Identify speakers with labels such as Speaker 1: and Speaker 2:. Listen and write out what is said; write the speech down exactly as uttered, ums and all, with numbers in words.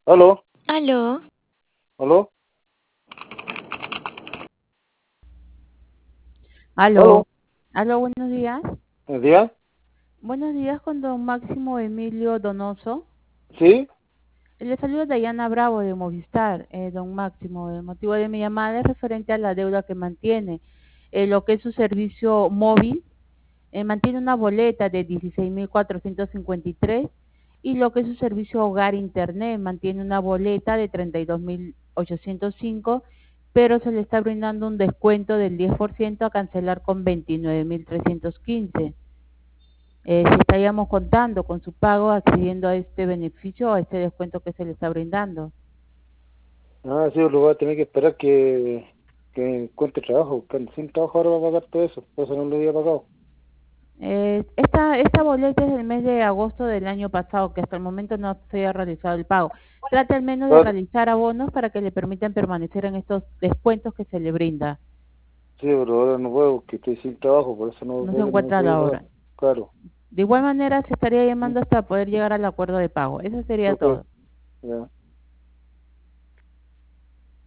Speaker 1: ¿Aló?
Speaker 2: Aló,
Speaker 1: ¿Aló?
Speaker 3: Aló,
Speaker 1: ¿Aló?
Speaker 3: aló, buenos días.
Speaker 1: ¿Buenos días?
Speaker 3: Buenos días con don Máximo Emilio Donoso.
Speaker 1: ¿Sí?
Speaker 3: Le saluda Dayana Bravo de Movistar. Eh, don Máximo, el motivo de mi llamada es referente a la deuda que mantiene. Eh, lo que es su servicio móvil, eh, mantiene una boleta de dieciséis mil cuatrocientos cincuenta y tres y lo que es su servicio hogar internet mantiene una boleta de treinta y dos mil ochocientos cinco, pero se le está brindando un descuento del diez por ciento a cancelar con veintinueve mil trescientos quince. Eh, si estaríamos contando con su pago accediendo a este beneficio o a este descuento que se le está brindando.
Speaker 1: Ah, sí, lo voy a tener que esperar que, que encuentre trabajo. Buscando sin trabajo ahora va a pagar todo eso. Por eso no lo había pagado.
Speaker 3: Eh, esta, esta boleta es del mes de agosto del año pasado, que hasta el momento no se ha realizado el pago. Trate al menos de
Speaker 1: Ah,
Speaker 3: realizar abonos para que le permitan permanecer en estos descuentos que se le brinda.
Speaker 1: sí, pero ahora no puedo porque estoy sin trabajo. Por eso no
Speaker 3: No se
Speaker 1: puedo, no
Speaker 3: encuentra a
Speaker 1: puedo
Speaker 3: la
Speaker 1: pagar.
Speaker 3: hora.
Speaker 1: Claro.
Speaker 3: De igual manera, se estaría
Speaker 1: Mm,
Speaker 3: llamando hasta poder llegar al acuerdo de pago. Eso sería
Speaker 1: ok,
Speaker 3: todo.
Speaker 1: ya.